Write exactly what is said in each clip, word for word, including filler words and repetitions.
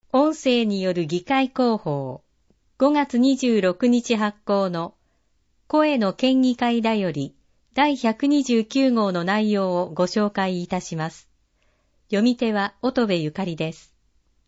音声による議会広報、ごがつにじゅうろくにち発行の声の県議会だよりだいひゃくにじゅうきゅうごうの内容をご紹介いたします。読み手は乙部ゆかりです。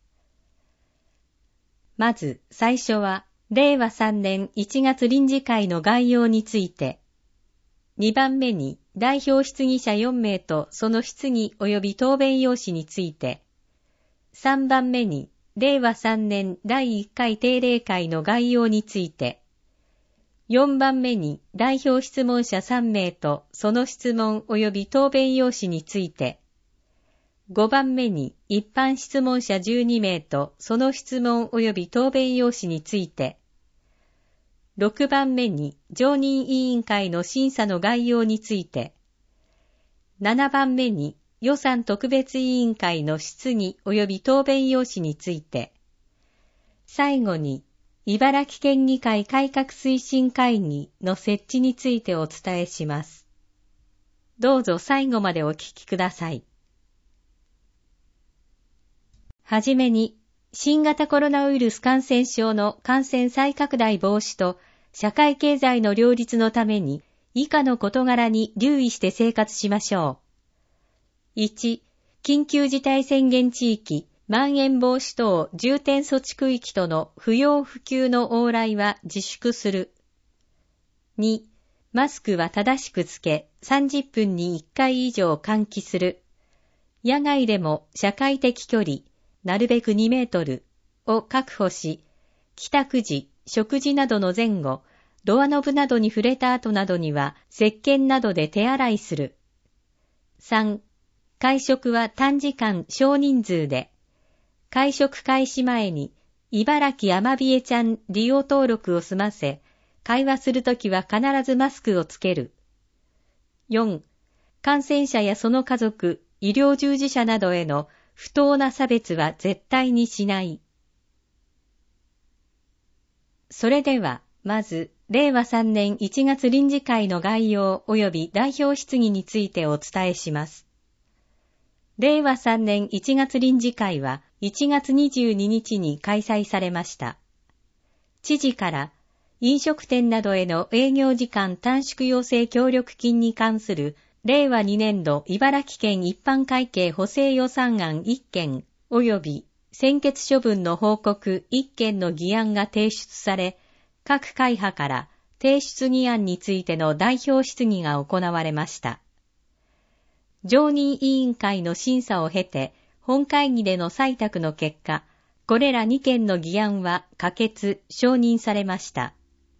まず最初は、れいわさんねんいちがつ臨時会の概要について、にばんめに代表質疑者よんめいとその質疑及び答弁用紙について、さんばんめにれいわさんねんだいいっかい定例会の概要について、よんばんめに代表質問者さんめいとその質問及び答弁用紙について、ごばんめに一般質問者じゅうにめいとその質問及び答弁用紙について、ろくばんめに常任委員会の審査の概要について、ななばんめに予算特別委員会の質疑及び答弁用紙について、最後に茨城県議会改革推進会議の設置についてお伝えします。どうぞ最後までお聞きください。はじめに、新型コロナウイルス感染症の感染再拡大防止と社会経済の両立のために以下の事柄に留意して生活しましょう。いち、緊急事態宣言地域、まん延防止等重点措置区域との不要不急の往来は自粛する。に、マスクは正しくつけ、さんじゅっぷんにいっかい以上換気する。野外でも社会的距離、なるべくにメートルを確保し、帰宅時、食事などの前後、ドアノブなどに触れた後などには石鹸などで手洗いする。さん、会食は短時間少人数で、会食開始前に茨城アマビエちゃん利用登録を済ませ、会話するときは必ずマスクをつける。よん、感染者やその家族、医療従事者などへの不当な差別は絶対にしない。それでは、まず、れいわさんねんいちがつ臨時会の概要及び代表質疑についてお伝えします。れいわさんねんいちがつ臨時会はいちがつにじゅうににちに開催されました。知事から、飲食店などへの営業時間短縮要請協力金に関するれいわにねんど茨城県一般会計補正予算案いっけん及び専決処分の報告いっけんの議案が提出され、各会派から提出議案についての代表質疑が行われました。常任委員会の審査を経て、本会議での採択の結果、これらにけんの議案は可決・承認されました。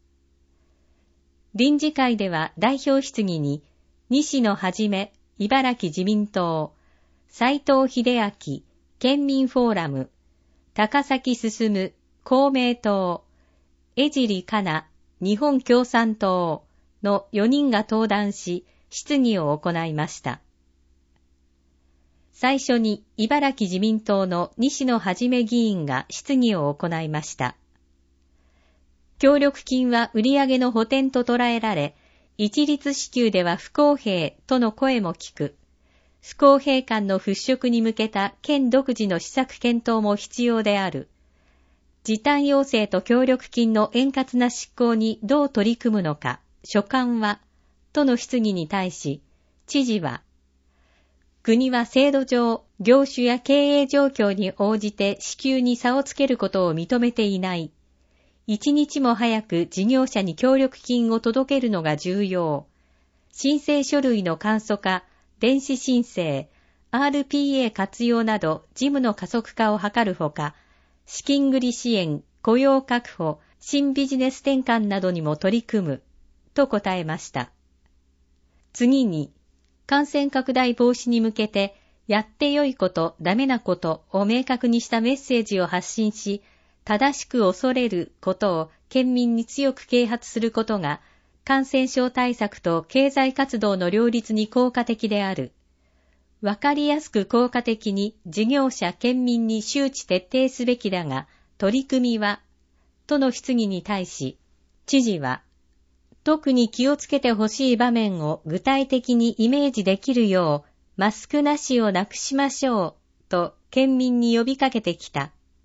臨時会では代表質疑に、西野はじめ、茨城自民党、斉藤秀明、県民フォーラム、高崎進、公明党、江尻かな、日本共産党のよにんが登壇し、質疑を行いました。最初に茨城自民党の西野はじめ議員が質疑を行いました。協力金は売上の補填と捉えられ、一律支給では不公平との声も聞く。不公平感の払拭に向けた県独自の施策検討も必要である。時短要請と協力金の円滑な執行にどう取り組むのか、所管は、との質疑に対し、知事は、国は制度上、業種や経営状況に応じて支給に差をつけることを認めていない。一日も早く事業者に協力金を届けるのが重要。申請書類の簡素化、電子申請、アールピーエー 活用など事務の加速化を図るほか、資金繰り支援、雇用確保、新ビジネス転換などにも取り組む、と答えました。次に、感染拡大防止に向けて、やってよいこと、ダメなことを明確にしたメッセージを発信し、正しく恐れることを県民に強く啓発することが、感染症対策と経済活動の両立に効果的である。わかりやすく効果的に事業者県民に周知徹底すべきだが、取り組みは、との質疑に対し、知事は、特に気をつけてほしい場面を具体的にイメージできるよう、マスクなしをなくしましょう、と県民に呼びかけてきた。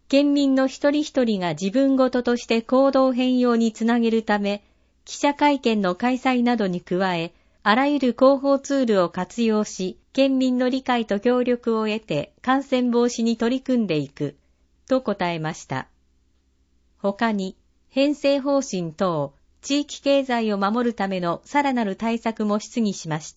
県民の一人一人が自分ごととして行動変容につなげるため、記者会見の開催などに加え、あらゆる広報ツールを活用し、県民の理解と協力を得て感染防止に取り組んでいく、と答えました。他に、編成方針等、地域経済を守るためのさらなる対策も質疑しました。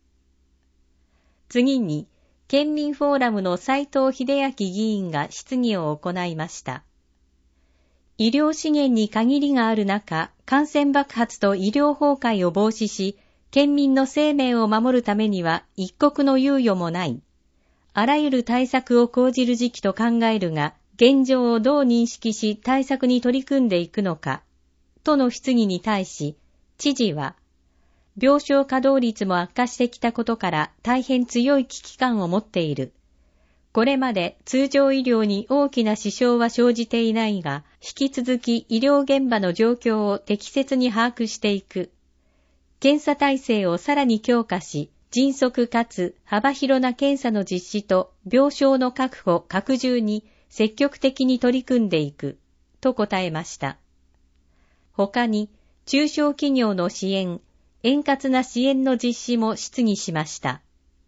次に、県民フォーラムの斉藤秀明議員が質疑を行いました。医療資源に限りがある中、感染爆発と医療崩壊を防止し、県民の生命を守るためには一刻の猶予もない。あらゆる対策を講じる時期と考えるが、現状をどう認識し対策に取り組んでいくのか、との質疑に対し、知事は、病床稼働率も悪化してきたことから大変強い危機感を持っている。これまで通常医療に大きな支障は生じていないが、引き続き医療現場の状況を適切に把握していく。検査体制をさらに強化し、迅速かつ幅広な検査の実施と病床の確保・拡充に積極的に取り組んでいく、と答えました。他に、中小企業の支援、円滑な支援の実施も質疑しました。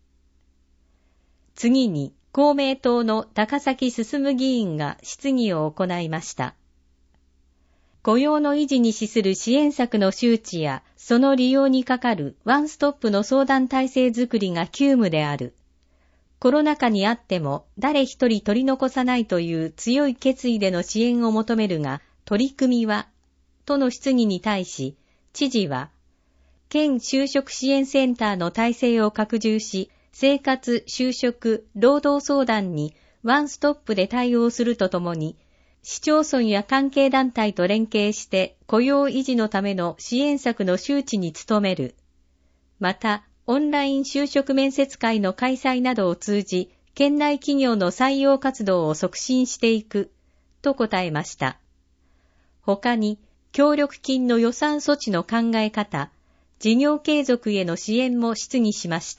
次に、公明党の高崎進議員が質疑を行いました。雇用の維持に資する支援策の周知や、その利用にかかるワンストップの相談体制づくりが急務である。コロナ禍にあっても誰一人取り残さないという強い決意での支援を求めるが、取り組みは、との質疑に対し、知事は、県就職支援センターの体制を拡充し、生活、就職、労働相談にワンストップで対応するとともに、市町村や関係団体と連携して雇用維持のための支援策の周知に努める。また、オンライン就職面接会の開催などを通じ、県内企業の採用活動を促進していく、と答えました。他に、協力金の予算措置の考え方、事業継続への支援も質疑しました。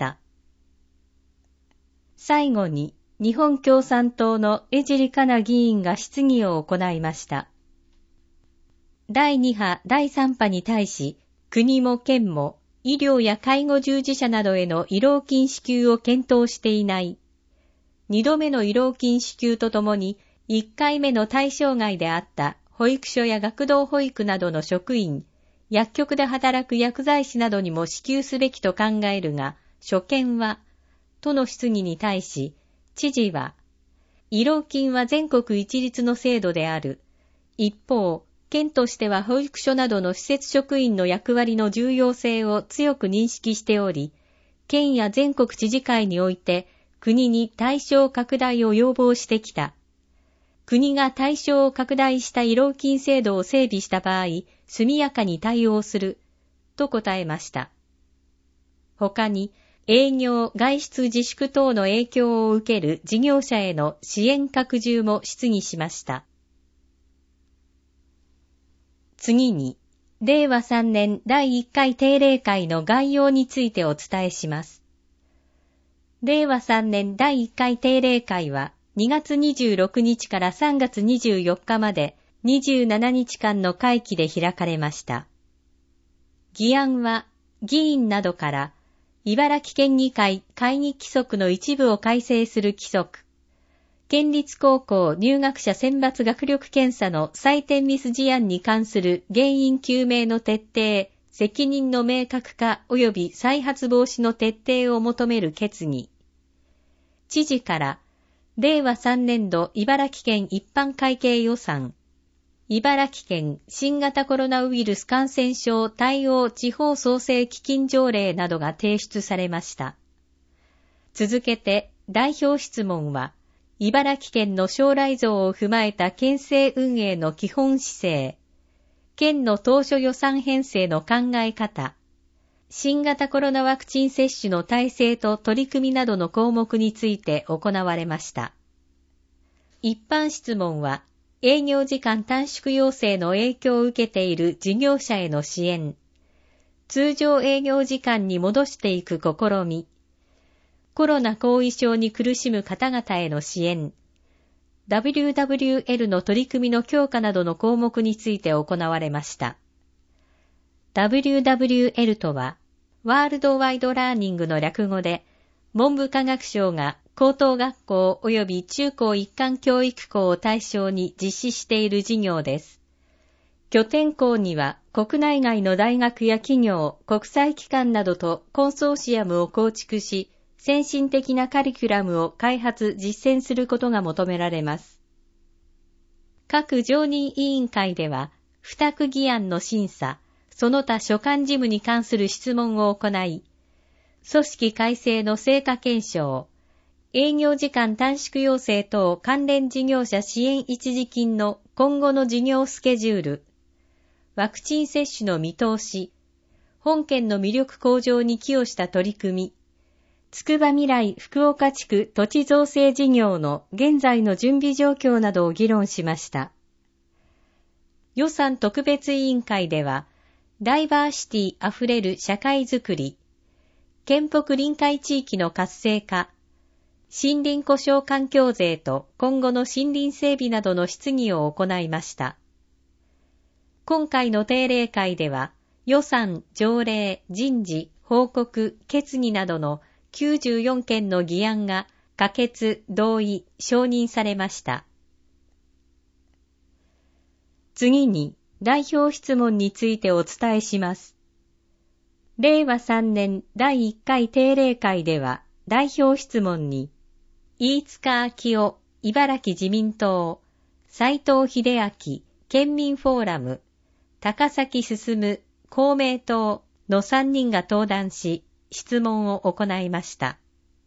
最後に、日本共産党の江尻かな議員が質疑を行いました。だいに波、だいさん波に対し、国も県も医療や介護従事者などへの慰労金支給を検討していない。にどめの慰労金支給とともに、いっかいめの対象外であった保育所や学童保育などの職員、薬局で働く薬剤師などにも支給すべきと考えるが、所見は、との質疑に対し、知事は、慰労金は全国一律の制度である。一方、県としては保育所などの施設職員の役割の重要性を強く認識しており、県や全国知事会において国に対象拡大を要望してきた。国が対象を拡大した慰労金制度を整備した場合、速やかに対応する、と答えました。他に、営業・外出自粛等の影響を受ける事業者への支援拡充も質疑しました。次に、れいわさんねんだいいっかい定例会の概要についてお伝えします。れいわさんねんだいいっかい定例会は、にがつにじゅうろくにちからさんがつにじゅうよっかまでにじゅうななにちかんの会期で開かれました。議案は、議員などから、茨城県議会会議規則の一部を改正する規則、県立高校入学者選抜学力検査の採点ミス事案に関する原因究明の徹底、責任の明確化及び再発防止の徹底を求める決議。知事から、れいわさんねんど茨城県一般会計予算、茨城県新型コロナウイルス感染症対応地方創生基金条例などが提出されました。続けて代表質問は、茨城県の将来像を踏まえた県政運営の基本姿勢、県の当初予算編成の考え方、新型コロナワクチン接種の体制と取り組みなどの項目について行われました。一般質問は、営業時間短縮要請の影響を受けている事業者への支援、通常営業時間に戻していく試み、コロナ後遺症に苦しむ方々への支援、 ダブリューダブリューエル の取り組みの強化などの項目について行われました。ダブリューダブリューエル とは、ワールドワイドラーニングの略語で、文部科学省が高等学校及び中高一貫教育校を対象に実施している事業です。拠点校には国内外の大学や企業、国際機関などとコンソーシアムを構築し、先進的なカリキュラムを開発・実践することが求められます。各常任委員会では、付託議案の審査、その他所管事務に関する質問を行い、組織改正の成果検証、営業時間短縮要請等関連事業者支援一時金の今後の事業スケジュール、ワクチン接種の見通し、本県の魅力向上に寄与した取り組み、つくばみらい福岡地区土地造成事業の現在の準備状況などを議論しました。予算特別委員会では、ダイバーシティあふれる社会づくり、県北臨海地域の活性化、森林故障環境税と今後の森林整備などの質疑を行いました。今回の定例会では、予算、条例、人事、報告、決議などのきゅうじゅうよんけんの議案が可決、同意、承認されました。次に、代表質問についてお伝えします。れいわさんねんだいいっかい定例会では、代表質問に、飯塚昭夫、茨城自民党、斉藤秀明、県民フォーラム、高崎進、公明党のさんにんが登壇し、質問を行いました。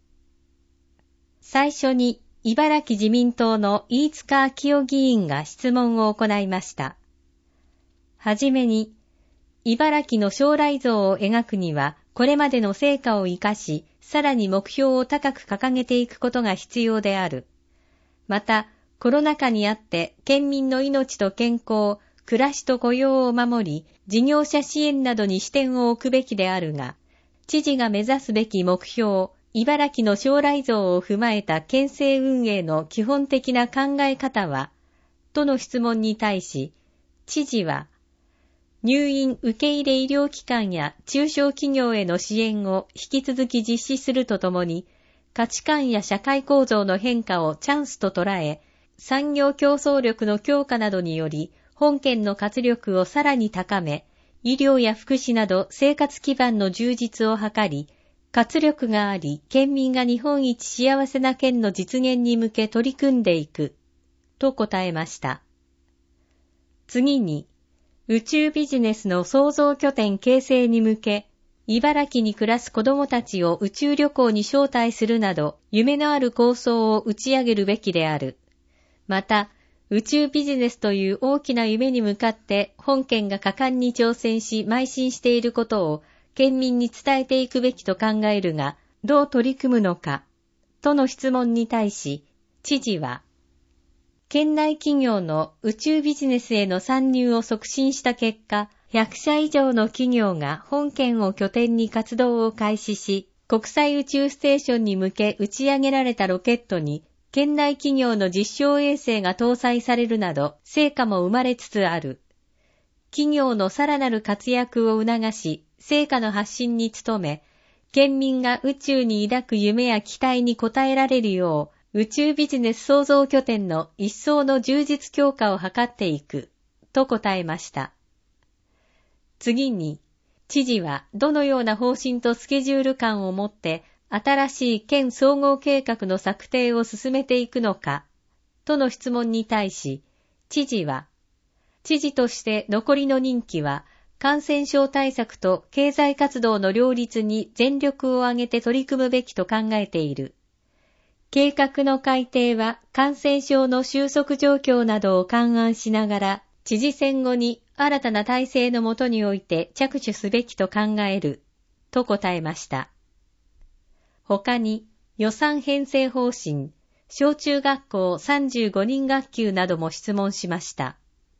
最初に、茨城自民党の飯塚昭夫議員が質問を行いました。はじめに、茨城の将来像を描くには、これまでの成果を生かし、さらに目標を高く掲げていくことが必要である。また、コロナ禍にあって県民の命と健康、暮らしと雇用を守り、事業者支援などに視点を置くべきであるが、知事が目指すべき目標、茨城の将来像を踏まえた県政運営の基本的な考え方は、との質問に対し、知事は、入院受け入れ医療機関や中小企業への支援を引き続き実施するとともに、価値観や社会構造の変化をチャンスと捉え、産業競争力の強化などにより、本県の活力をさらに高め、医療や福祉など生活基盤の充実を図り、活力があり、県民が日本一幸せな県の実現に向け取り組んでいく、と答えました。次に、宇宙ビジネスの創造拠点形成に向け、茨城に暮らす子どもたちを宇宙旅行に招待するなど、夢のある構想を打ち上げるべきである。また、宇宙ビジネスという大きな夢に向かって本県が果敢に挑戦し邁進していることを県民に伝えていくべきと考えるが、どう取り組むのか、との質問に対し、知事は、県内企業の宇宙ビジネスへの参入を促進した結果、ひゃくしゃ以上の企業が本県を拠点に活動を開始し、国際宇宙ステーションに向け打ち上げられたロケットに、県内企業の実証衛星が搭載されるなど、成果も生まれつつある。企業のさらなる活躍を促し、成果の発信に努め、県民が宇宙に抱く夢や期待に応えられるよう、宇宙ビジネス創造拠点の一層の充実強化を図っていく、と答えました。次に、知事はどのような方針とスケジュール感を持って、新しい県総合計画の策定を進めていくのか、との質問に対し、知事は、知事として残りの任期は、感染症対策と経済活動の両立に全力を挙げて取り組むべきと考えている。計画の改定は感染症の収束状況などを勘案しながら、知事選後に新たな体制の下において着手すべきと考える、と答えました。他に予算編成方針、小中学校さんじゅうごにん学級なども質問しました。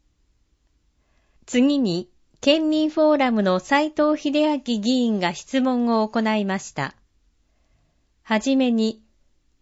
次に、県民フォーラムの斉藤秀明議員が質問を行いました。はじめに、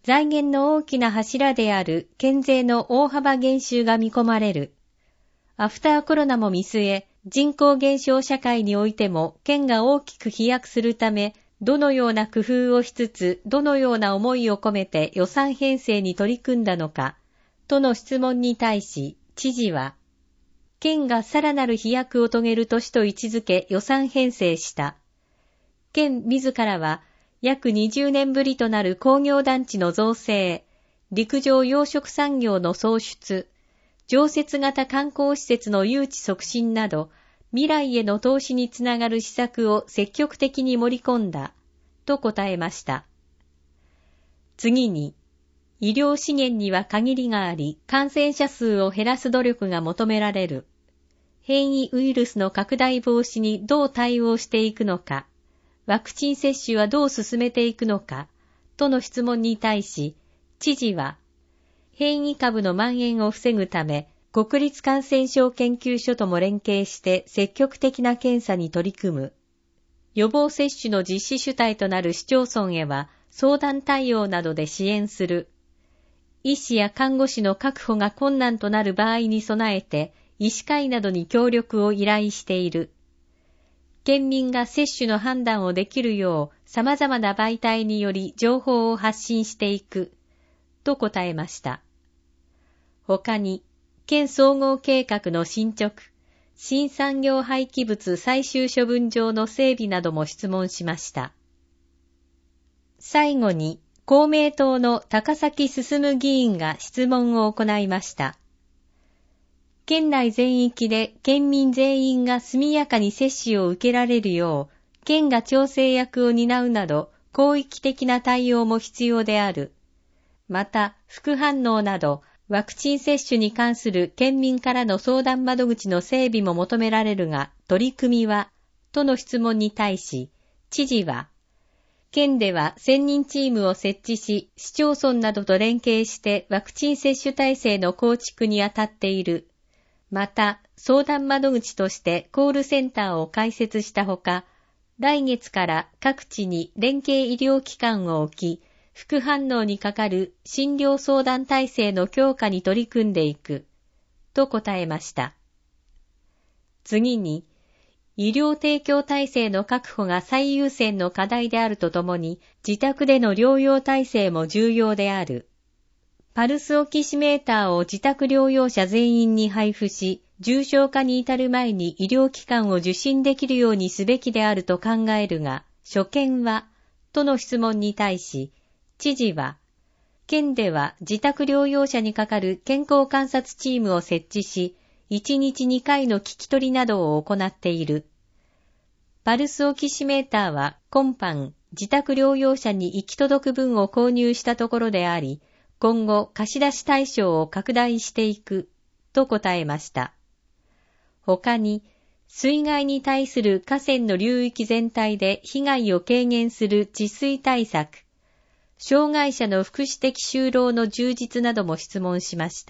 財源の大きな柱である県税の大幅減収が見込まれる。アフターコロナも見据え、人口減少社会においても県が大きく飛躍するため、どのような工夫をしつつ、どのような思いを込めて予算編成に取り組んだのか、との質問に対し、知事は、県がさらなる飛躍を遂げる年と位置づけ予算編成した。県自らは、約にじゅうねんぶりとなる工業団地の造成、陸上養殖産業の創出、常設型観光施設の誘致促進など、未来への投資につながる施策を積極的に盛り込んだ、と答えました。次に、医療資源には限りがあり、感染者数を減らす努力が求められる。変異ウイルスの拡大防止にどう対応していくのか、ワクチン接種はどう進めていくのか、との質問に対し、知事は、変異株の蔓延を防ぐため、国立感染症研究所とも連携して積極的な検査に取り組む。予防接種の実施主体となる市町村へは、相談対応などで支援する。医師や看護師の確保が困難となる場合に備えて、医師会などに協力を依頼している。県民が接種の判断をできるよう様々な媒体により情報を発信していく、と答えました。他に、県総合計画の進捗、新産業廃棄物最終処分場の整備なども質問しました。最後に、公明党の高崎進議員が質問を行いました。県内全域で県民全員が速やかに接種を受けられるよう、県が調整役を担うなど、広域的な対応も必要である。また、副反応など、ワクチン接種に関する県民からの相談窓口の整備も求められるが、取り組みは、との質問に対し、知事は、県では専任チームを設置し、市町村などと連携してワクチン接種体制の構築に当たっている。また、相談窓口としてコールセンターを開設したほか、来月から各地に連携医療機関を置き、副反応にかかる診療相談体制の強化に取り組んでいく、と答えました。次に、医療提供体制の確保が最優先の課題であるとともに、自宅での療養体制も重要である。パルスオキシメーターを自宅療養者全員に配布し、重症化に至る前に医療機関を受診できるようにすべきであると考えるが、所見は、との質問に対し、知事は、県では自宅療養者にかかる健康観察チームを設置し、いちにちにかいの聞き取りなどを行っている。パルスオキシメーターは今般、自宅療養者に行き届く分を購入したところであり、今後貸し出し対象を拡大していく、と答えました。他に、水害に対する河川の流域全体で被害を軽減する治水対策、障害者の福祉的就労の充実なども質問しました。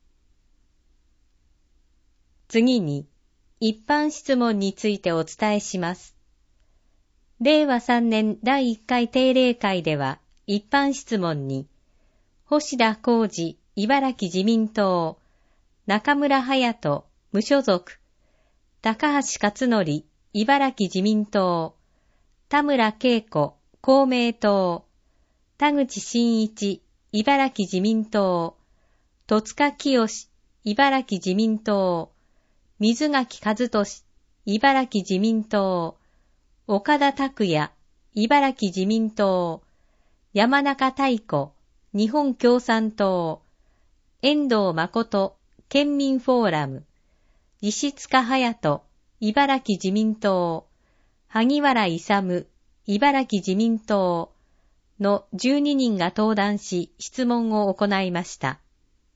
次に、一般質問についてお伝えします。れいわさんねんだいいっかい定例会では、一般質問に、星田浩二、茨城自民党、中村隼人、無所属、高橋克典、茨城自民党、田村恵子、公明党、田口真一、茨城自民党、戸塚清、茨城自民党、水垣和俊、茨城自民党、岡田拓也、茨城自民党、山中太子、日本共産党、遠藤誠、県民フォーラム、石塚隼人、茨城自民党、萩原勇、茨城自民党のじゅうににんが登壇し質問を行いました。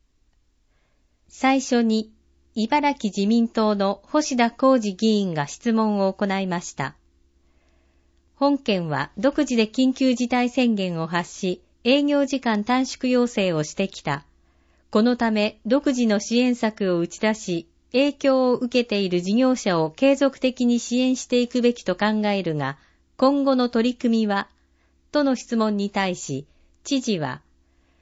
最初に、茨城自民党の星田浩二議員が質問を行いました。本県は独自で緊急事態宣言を発し、営業時間短縮要請をしてきた。このため、独自の支援策を打ち出し、影響を受けている事業者を継続的に支援していくべきと考えるが、今後の取り組みは、との質問に対し、知事は、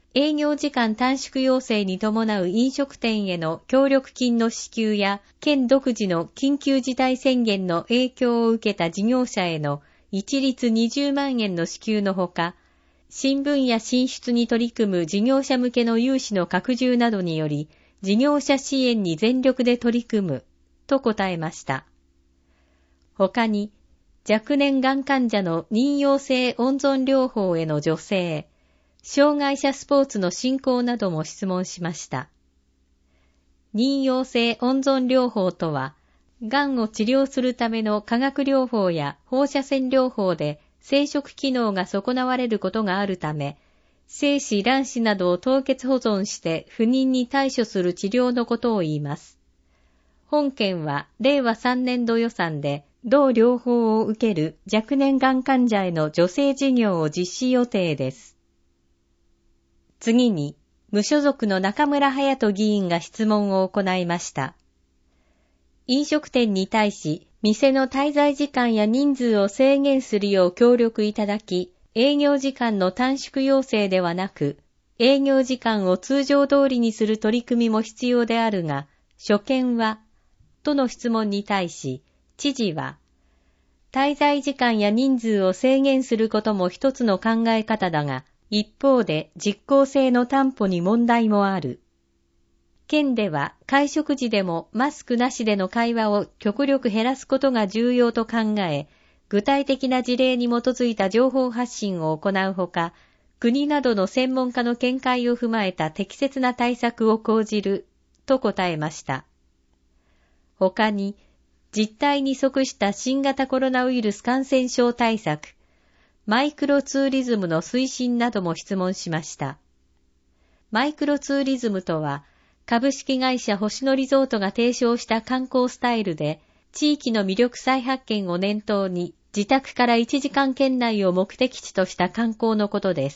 営業時間短縮要請に伴う飲食店への協力金の支給や、県独自の緊急事態宣言の影響を受けた事業者への一律にじゅうまんえんの支給のほか、新分野進出に取り組む事業者向けの融資の拡充などにより、事業者支援に全力で取り組む、と答えました。他に、若年がん患者の妊用性温存療法への助成、障害者スポーツの振興なども質問しました。妊用性温存療法とは、がんを治療するための化学療法や放射線療法で生殖機能が損なわれることがあるため、精子卵子などを凍結保存して不妊に対処する治療のことを言います。本件はれいわさんねんど予算で同療法を受ける若年がん患者への助成事業を実施予定です。次に、無所属の中村隼人議員が質問を行いました。飲食店に対し、店の滞在時間や人数を制限するよう協力いただき、営業時間の短縮要請ではなく、営業時間を通常通りにする取り組みも必要であるが、所見は、との質問に対し、知事は、滞在時間や人数を制限することも一つの考え方だが、一方で実効性の担保に問題もある。県では会食時でもマスクなしでの会話を極力減らすことが重要と考え、具体的な事例に基づいた情報発信を行うほか、国などの専門家の見解を踏まえた適切な対策を講じる、と答えました。他に、実態に即した新型コロナウイルス感染症対策、マイクロツーリズムの推進なども質問しました。マイクロツーリズムとは、株式会社星野リゾートが提唱した観光スタイルで、地域の魅力再発見を念頭に、自宅からいちじかん圏内を目的地とした観光のことです。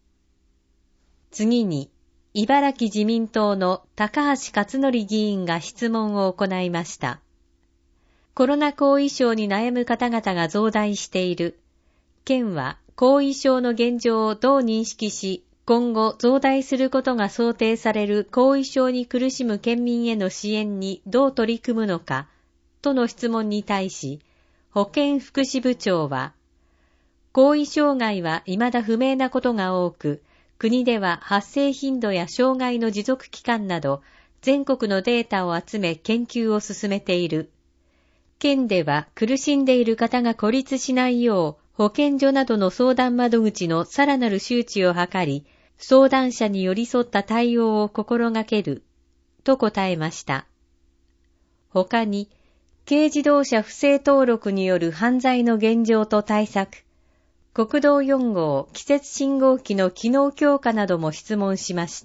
次に、茨城自民党の高橋克典議員が質問を行いました。コロナ後遺症に悩む方々が増大している。県は後遺症の現状をどう認識し、今後増大することが想定される後遺症に苦しむ県民への支援にどう取り組むのか、との質問に対し、保健福祉部長は、後遺障害は未だ不明なことが多く、国では発生頻度や障害の持続期間など、全国のデータを集め研究を進めている。県では苦しんでいる方が孤立しないよう、保健所などの相談窓口のさらなる周知を図り、相談者に寄り添った対応を心がける、と答えました。他に、軽自動車不正登録による犯罪の現状と対策、国道よん号季節信号機の機能強化なども質問しました。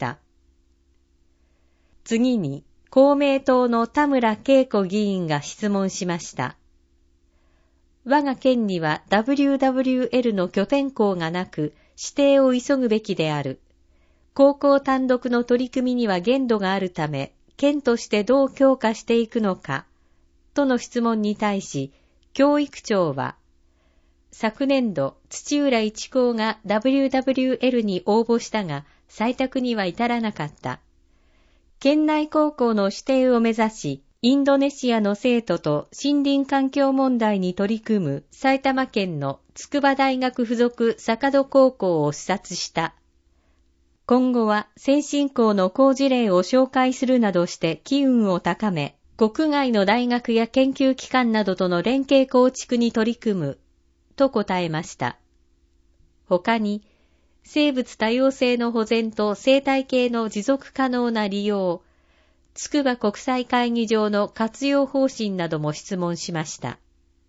次に、公明党の田村恵子議員が質問しました。我が県には ダブリューダブリューエル の拠点校がなく、指定を急ぐべきである。高校単独の取り組みには限度があるため、県としてどう強化していくのか、との質問に対し、教育庁は、昨年度、土浦一高が ダブリューダブリューエル に応募したが、採択には至らなかった。県内高校の指定を目指し、インドネシアの生徒と森林環境問題に取り組む埼玉県の筑波大学附属坂戸高校を視察した。今後は先進校の好事例を紹介するなどして機運を高め、国外の大学や研究機関などとの連携構築に取り組む、と答えました。他に、生物多様性の保全と生態系の持続可能な利用、筑波国際会議場の活用方針なども質問しました。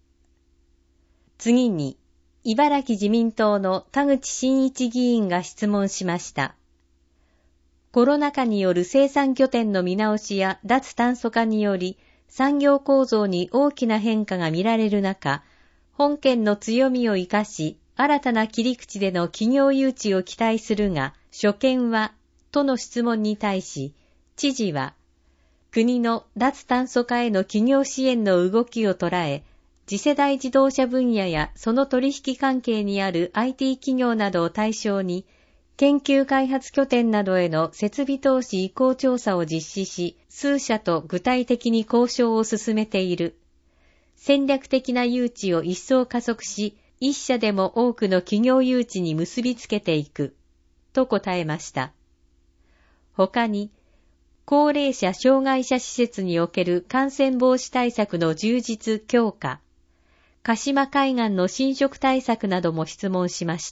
次に、茨城自民党の田口真一議員が質問しました。コロナ禍による生産拠点の見直しや脱炭素化により産業構造に大きな変化が見られる中、本県の強みを生かし、新たな切り口での企業誘致を期待するが、所見は、との質問に対し、知事は、国の脱炭素化への企業支援の動きを捉え、次世代自動車分野やその取引関係にある アイティー 企業などを対象に、 研究開発拠点などへの設備投資意向調査を実施し、数社と具体的に交渉を進めている。戦略的な誘致を一層加速し、一社でも多くの企業誘致に結びつけていく、と答えました。他に、高齢者障害者施設における感染防止対策の充実強化、鹿島海岸の浸食対策なども質問しました。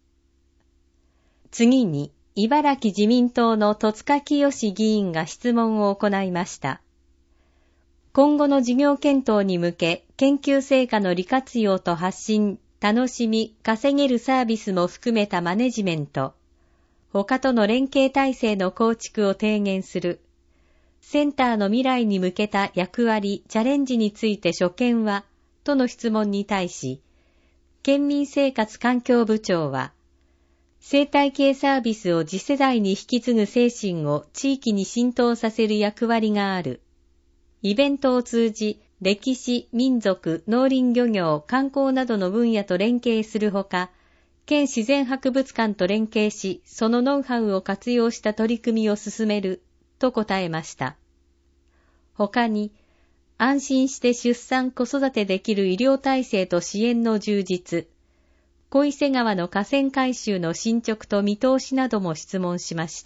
次に、茨城自民党の戸塚清議員が質問を行いました。今後の事業検討に向け、研究成果の利活用と発信、楽しみ、稼げるサービスも含めたマネジメント、他との連携体制の構築を提言する、センターの未来に向けた役割、チャレンジについて所見は、との質問に対し、県民生活環境部長は、生態系サービスを次世代に引き継ぐ精神を地域に浸透させる役割がある。イベントを通じ、歴史、民族、農林漁業、観光などの分野と連携するほか、県自然博物館と連携し、そのノウハウを活用した取り組みを進める、と答えました。他に、安心して出産子育てできる医療体制と支援の充実、小伊勢川の河川改修の進捗と見通しなども質問しました。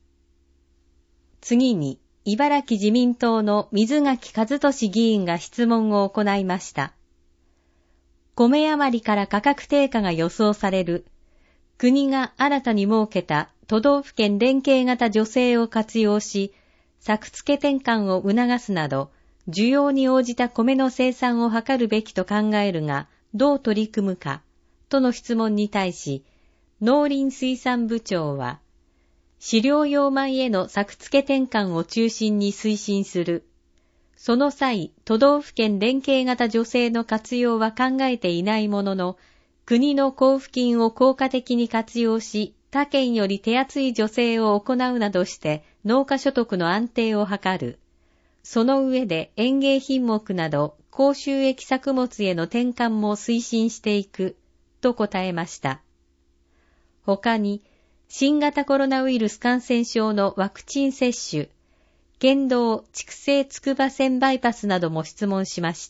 次に、茨城自民党の水垣和俊議員が質問を行いました。米余りから価格低下が予想される。国が新たに設けた都道府県連携型助成を活用し、作付け転換を促すなど、需要に応じた米の生産を図るべきと考えるが、どう取り組むか、との質問に対し、農林水産部長は、飼料用米への作付け転換を中心に推進する。その際、都道府県連携型助成の活用は考えていないものの、国の交付金を効果的に活用し、他県より手厚い助成を行うなどして農家所得の安定を図る。その上で園芸品目など高収益作物への転換も推進していく、と答えました。他に、新型コロナウイルス感染症のワクチン接種、県道筑西つくば線バイパスなども質問しました。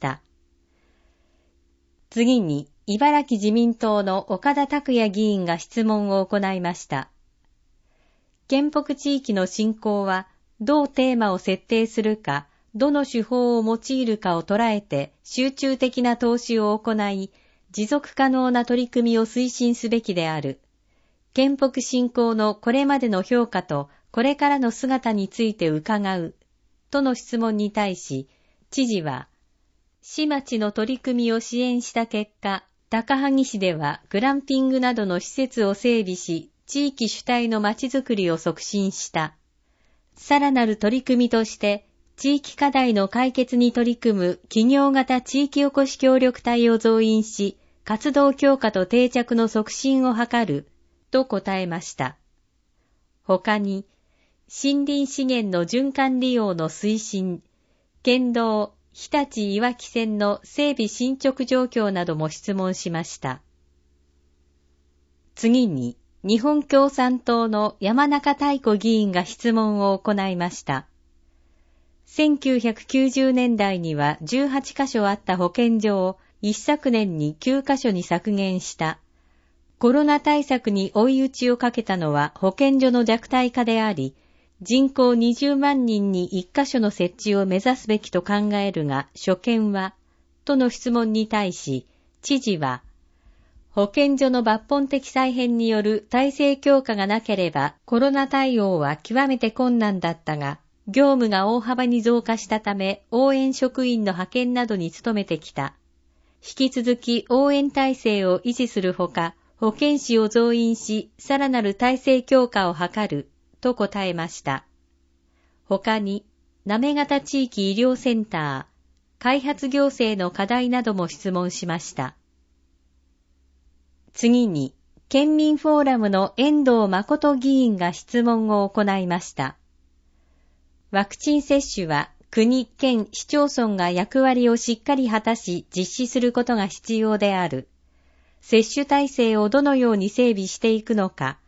次に、茨城自民党の岡田拓也議員が質問を行いました。県北地域の振興は、どうテーマを設定するか、どの手法を用いるかを捉えて集中的な投資を行い、持続可能な取り組みを推進すべきである。県北振興のこれまでの評価とこれからの姿について伺う、との質問に対し、知事は、市町の取り組みを支援した結果、高萩市ではグランピングなどの施設を整備し、地域主体のまちづくりを促進した。さらなる取り組みとして、地域課題の解決に取り組む企業型地域おこし協力隊を増員し、活動強化と定着の促進を図る、と答えました。他に、森林資源の循環利用の推進、県道日立いわき線の整備進捗状況なども質問しました。次に、日本共産党の山中太子議員が質問を行いました。せんきゅうひゃくきゅうじゅうねんだいにはじゅうはちカ所あった保健所を一昨年にきゅうカ所に削減した。コロナ対策に追い打ちをかけたのは保健所の弱体化であり、人口にじゅうまんにんにいっカ所の設置を目指すべきと考えるが、所見は、との質問に対し、知事は、保健所の抜本的再編による体制強化がなければ、コロナ対応は極めて困難だったが、業務が大幅に増加したため、応援職員の派遣などに努めてきた。引き続き応援体制を維持するほか、保健師を増員し、さらなる体制強化を図る、と答えました。他に、行方地域医療センター、開発行政の課題なども質問しました。次に、県民フォーラムの遠藤誠議員が質問を行いました。ワクチン接種は国、県、市町村が役割をしっかり果たし実施することが必要である。接種体制をどのように整備していくのか、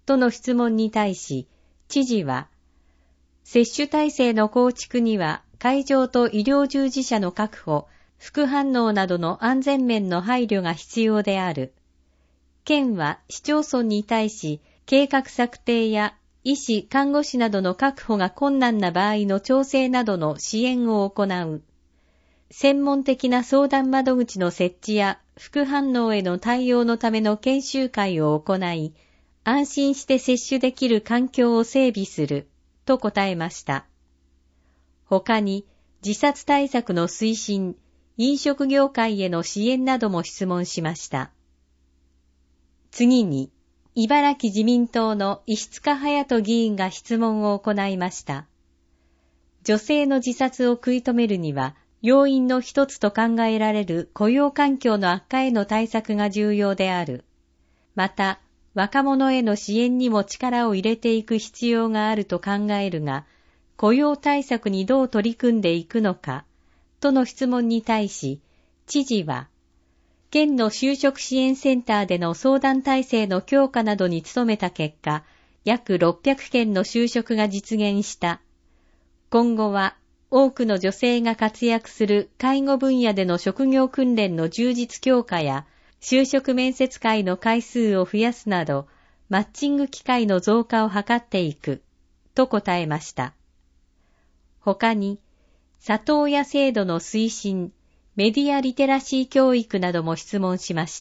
との質問に対し、知事は、接種体制の構築には会場と医療従事者の確保、副反応などの安全面の配慮が必要である。県は市町村に対し、計画策定や医師・看護師などの確保が困難な場合の調整などの支援を行う。専門的な相談窓口の設置や副反応への対応のための研修会を行い、安心して接種できる環境を整備する、と答えました。他に、自殺対策の推進、飲食業界への支援なども質問しました。次に、茨城自民党の石塚隼人議員が質問を行いました。女性の自殺を食い止めるには、要因の一つと考えられる雇用環境の悪化への対策が重要である。また、若者への支援にも力を入れていく必要があると考えるが、雇用対策にどう取り組んでいくのか、との質問に対し、知事は、県の就職支援センターでの相談体制の強化などに努めた結果、約ろっぴゃくけんの就職が実現した。今後は、多くの女性が活躍する介護分野での職業訓練の充実強化や、就職面接会の回数を増やすなど、マッチング機会の増加を図っていく、と答えました。他に、里親制度の推進、メディアリテラシー教育なども質問しました。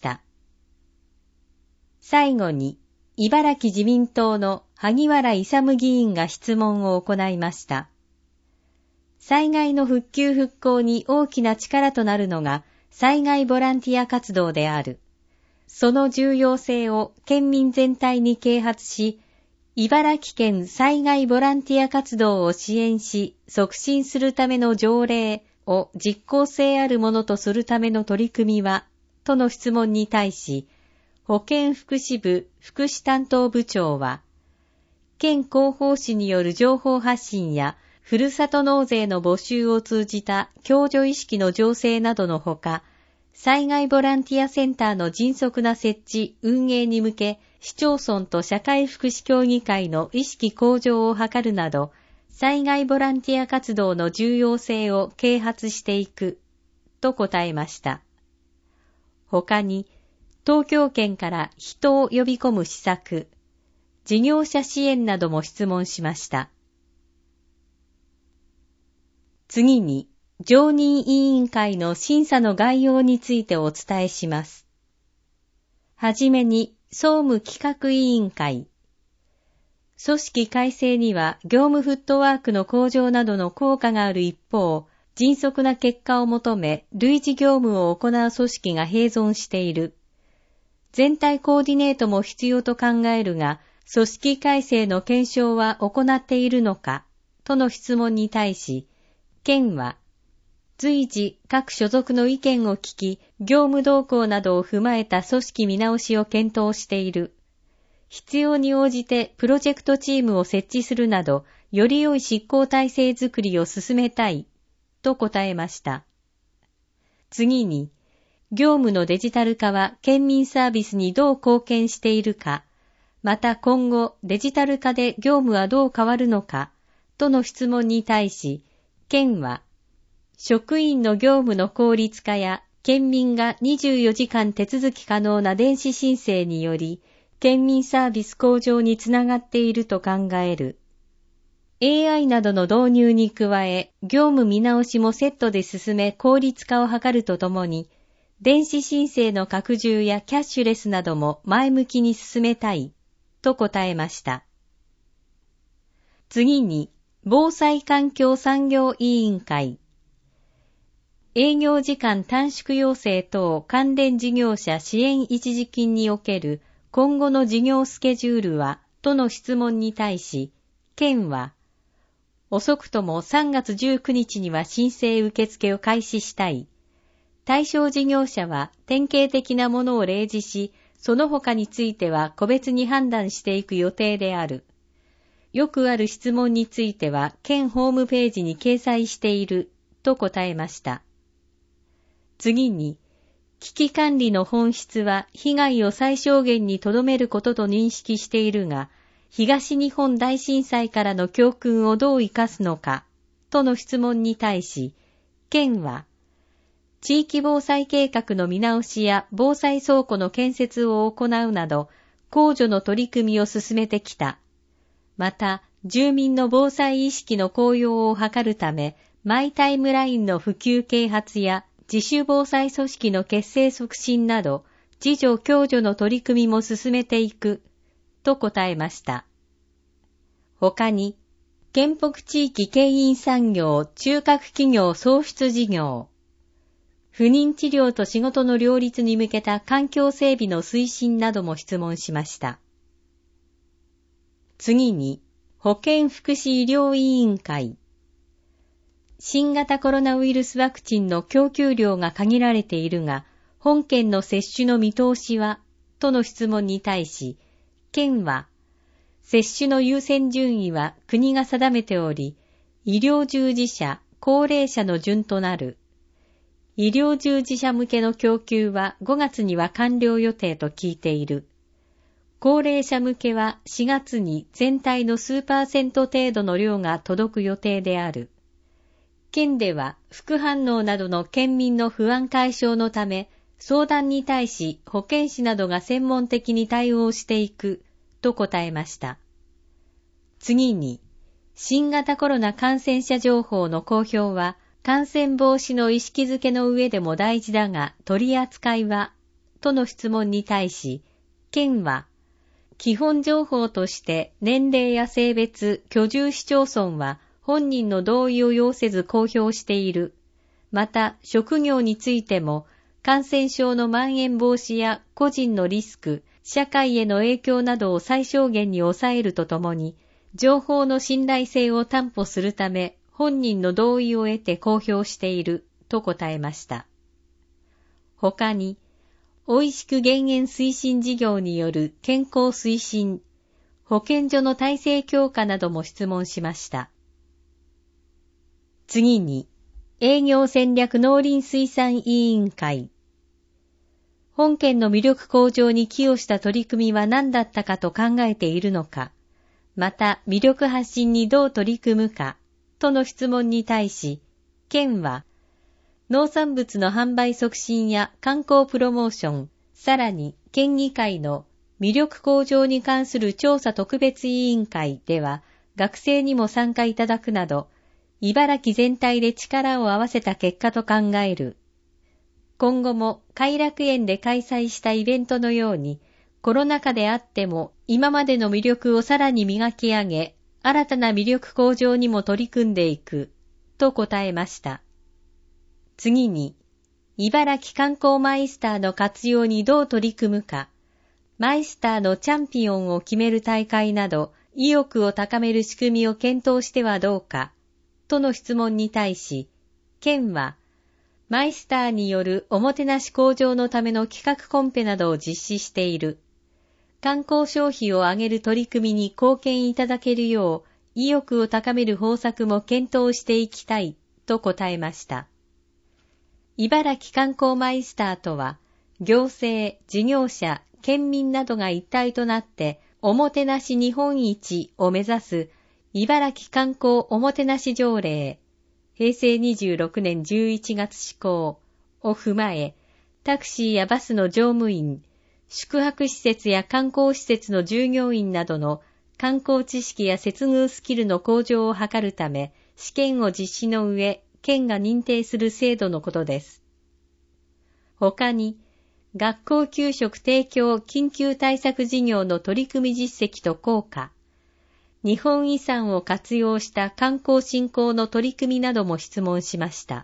最後に、茨城自民党の萩原勇議員が質問を行いました。災害の復旧復興に大きな力となるのが災害ボランティア活動である。その重要性を県民全体に啓発し、茨城県災害ボランティア活動を支援し、促進するための条例を実効性あるものとするための取り組みは、との質問に対し、保健福祉部福祉担当部長は、県広報誌による情報発信や、ふるさと納税の募集を通じた共助意識の醸成などのほか、災害ボランティアセンターの迅速な設置・運営に向け、市町村と社会福祉協議会の意識向上を図るなど、災害ボランティア活動の重要性を啓発していく、と答えました。他に、東京圏から人を呼び込む施策、事業者支援なども質問しました。次に、常任委員会の審査の概要についてお伝えします。はじめに、総務企画委員会。組織改正には業務フットワークの向上などの効果がある一方、迅速な結果を求め、類似業務を行う組織が併存している。全体コーディネートも必要と考えるが、組織改正の検証は行っているのか、との質問に対し、県は、随時各所属の意見を聞き、業務動向などを踏まえた組織見直しを検討している。必要に応じてプロジェクトチームを設置するなど、より良い執行体制づくりを進めたい、と答えました。次に、業務のデジタル化は県民サービスにどう貢献しているか、また今後デジタル化で業務はどう変わるのか、との質問に対し、県は、職員の業務の効率化や県民がにじゅうよじかん手続き可能な電子申請により、県民サービス向上につながっていると考える。エーアイ などの導入に加え、業務見直しもセットで進め効率化を図るとともに、電子申請の拡充やキャッシュレスなども前向きに進めたい、と答えました。次に、防災環境産業委員会。営業時間短縮要請等関連事業者支援一時金における今後の事業スケジュールは、との質問に対し、県は、遅くともさんがつじゅうくにちには申請受付を開始したい。対象事業者は典型的なものを例示し、その他については個別に判断していく予定である。よくある質問については県ホームページに掲載していると答えました。次に、 危機管理の本質は被害を最小限に留めることと認識しているが、東日本大震災からの教訓をどう生かすのか、との質問に対し、県は、地域防災計画の見直しや防災倉庫の建設を行うなど、公助の取り組みを進めてきた。また、住民の防災意識の向上を図るため、マイタイムラインの普及啓発や自主防災組織の結成促進など、自助共助の取り組みも進めていく、と答えました。他に、県北地域牽引産業中核企業創出事業、不妊治療と仕事の両立に向けた環境整備の推進なども質問しました。次に、保健福祉医療委員会。新型コロナウイルスワクチンの供給量が限られているが、本県の接種の見通しは、との質問に対し、県は、接種の優先順位は国が定めており、医療従事者、高齢者の順となる。医療従事者向けの供給はごがつには完了予定と聞いている。高齢者向けはしがつに全体の数パーセント程度の量が届く予定である。県では副反応などの県民の不安解消のため、相談に対し保健師などが専門的に対応していくと答えました。次に、新型コロナ感染者情報の公表は感染防止の意識づけの上でも大事だが取り扱いはとの質問に対し、県は基本情報として年齢や性別、居住市町村は本人の同意を要せず公表している。また、職業についても感染症の蔓延防止や個人のリスク、社会への影響などを最小限に抑えるとともに、情報の信頼性を担保するため、本人の同意を得て公表していると答えました。他に、おいしく減塩推進事業による健康推進、保健所の体制強化なども質問しました。次に、営業戦略農林水産委員会。本県の魅力向上に寄与した取り組みは何だったかと考えているのか、また魅力発信にどう取り組むか、との質問に対し、県は、農産物の販売促進や観光プロモーション、さらに県議会の魅力向上に関する調査特別委員会では学生にも参加いただくなど、茨城全体で力を合わせた結果と考える。今後も偕楽園で開催したイベントのように、コロナ禍であっても今までの魅力をさらに磨き上げ、新たな魅力向上にも取り組んでいく、と答えました。次に、茨城観光マイスターの活用にどう取り組むか、マイスターのチャンピオンを決める大会など、意欲を高める仕組みを検討してはどうか、との質問に対し、県は、マイスターによるおもてなし向上のための企画コンペなどを実施している。観光消費を上げる取り組みに貢献いただけるよう、意欲を高める方策も検討していきたい、と答えました。茨城観光マイスターとは、行政、事業者、県民などが一体となって、おもてなし日本一を目指す、茨城観光おもてなし条例、へいせいにじゅうろくねんじゅういちがつ施行を踏まえ、タクシーやバスの乗務員、宿泊施設や観光施設の従業員などの観光知識や接遇スキルの向上を図るため、試験を実施の上、県が認定する制度のことです。他に、学校給食提供緊急対策事業の取り組み実績と効果、日本遺産を活用した観光振興の取り組みなども質問しました。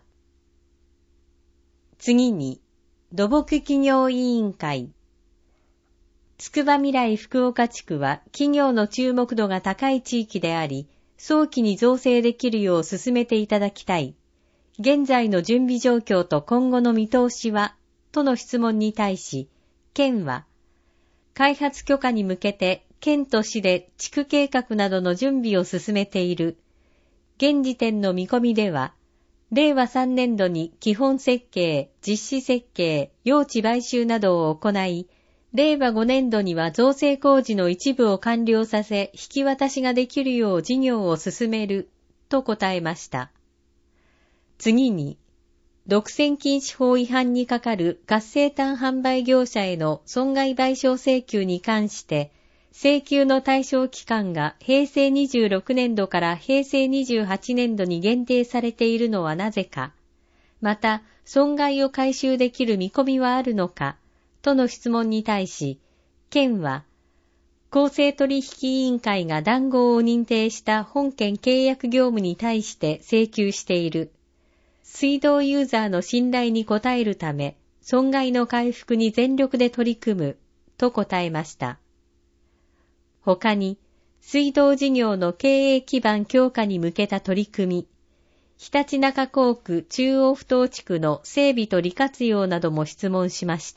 次に、土木企業委員会。つくばみらい福岡地区は企業の注目度が高い地域であり、早期に造成できるよう進めていただきたい。現在の準備状況と今後の見通しは、との質問に対し、県は、開発許可に向けて県と市で地区計画などの準備を進めている。現時点の見込みでは、 れいわさんねんどに基本設計、実施設計、用地買収などを行い、れいわごねんどには造成工事の一部を完了させ、引き渡しができるよう事業を進める、と答えました。次に、独占禁止法違反にかかる活性炭販売業者への損害賠償請求に関して、請求の対象期間がへいせいにじゅうろくねんどからへいせいにじゅうはちねんどに限定されているのはなぜか、また損害を回収できる見込みはあるのか、との質問に対し、県は、公正取引委員会が談合を認定した本件契約業務に対して請求している。水道ユーザーの信頼に応えるため、損害の回復に全力で取り組む、と答えました。他に、水道事業の経営基盤強化に向けた取り組み、ひたちなか工区中央不当地区の整備と利活用なども質問しました。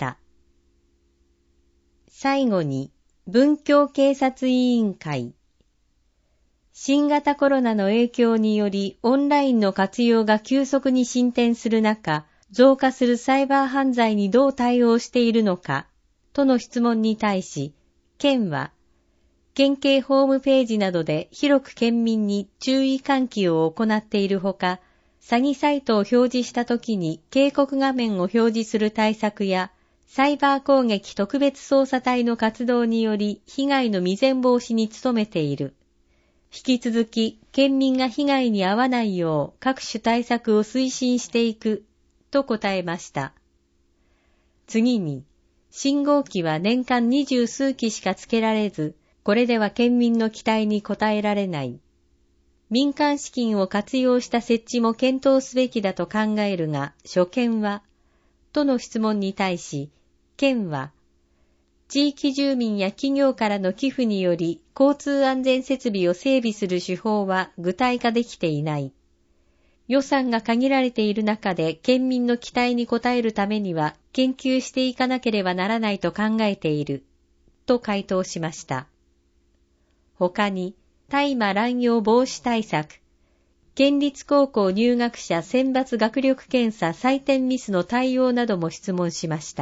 最後に、文教警察委員会。新型コロナの影響によりオンラインの活用が急速に進展する中、増加するサイバー犯罪にどう対応しているのか、との質問に対し、県は、県警ホームページなどで広く県民に注意喚起を行っているほか、詐欺サイトを表示したときに警告画面を表示する対策や、サイバー攻撃特別捜査隊の活動により被害の未然防止に努めている。引き続き、県民が被害に遭わないよう各種対策を推進していく、と答えました。次に、信号機は年間二十数機しかつけられず、これでは県民の期待に応えられない。民間資金を活用した設置も検討すべきだと考えるが、所見は、との質問に対し、県は、地域住民や企業からの寄付により交通安全設備を整備する手法は具体化できていない。予算が限られている中で県民の期待に応えるためには研究していかなければならないと考えている、と回答しました。他に、大麻乱用防止対策、県立高校入学者選抜学力検査採点ミスの対応なども質問しました。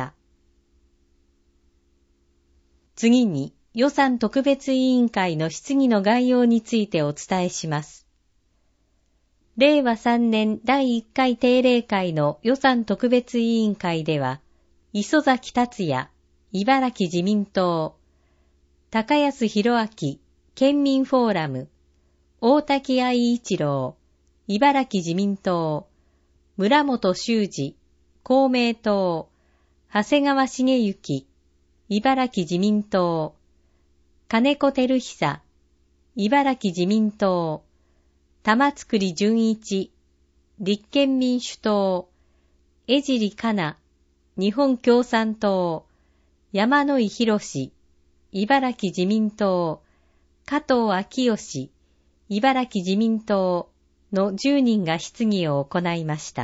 次に、予算特別委員会の質疑の概要についてお伝えします。れいわさんねんだいいっかい定例会の予算特別委員会では、磯崎達也、茨城自民党、高安博明、県民フォーラム、大滝愛一郎、茨城自民党、村本修司、公明党、長谷川茂之、茨城自民党、金子照久、茨城自民党、玉造純一、立憲民主党、江尻かな、日本共産党、山井博史、茨城自民党、加藤昭義、茨城自民党のじゅうにんが質疑を行いました。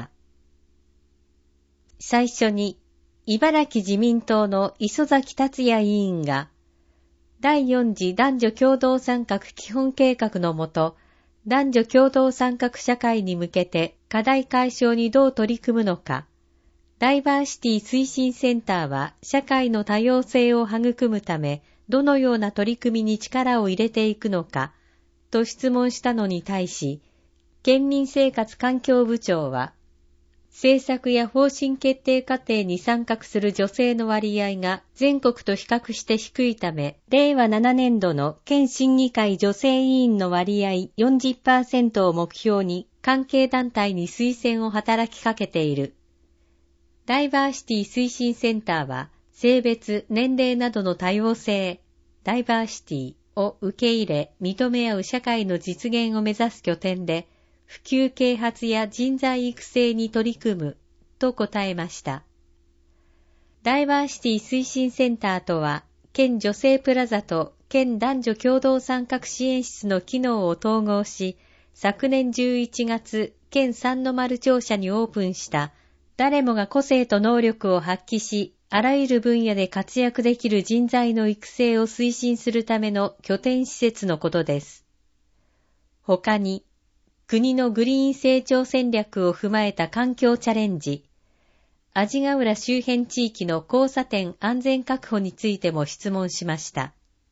最初に、茨城自民党の磯崎達也委員が、だいよん次男女共同参画基本計画のもと、男女共同参画社会に向けて課題解消にどう取り組むのか、ダイバーシティ推進センターは社会の多様性を育むため、どのような取り組みに力を入れていくのか、と質問したのに対し、県民生活環境部長は、政策や方針決定過程に参画する女性の割合が全国と比較して低いため、れいわななねんどの県審議会女性委員の割合 よんじゅっパーセント を目標に関係団体に推薦を働きかけている。ダイバーシティ推進センターは、性別、年齢などの多様性、ダイバーシティを受け入れ、認め合う社会の実現を目指す拠点で、普及啓発や人材育成に取り組む、と答えました。ダイバーシティ推進センターとは、県女性プラザと県男女共同参画支援室の機能を統合し、昨年じゅういちがつ、県三の丸庁舎にオープンした、誰もが個性と能力を発揮し、あらゆる分野で活躍できる人材の育成を推進するための拠点施設のことです。他に、 国のグリーン成長戦略を踏まえた環境チャレンジ、阿字ヶ浦周辺地域の交差点安全確保についても質問しました。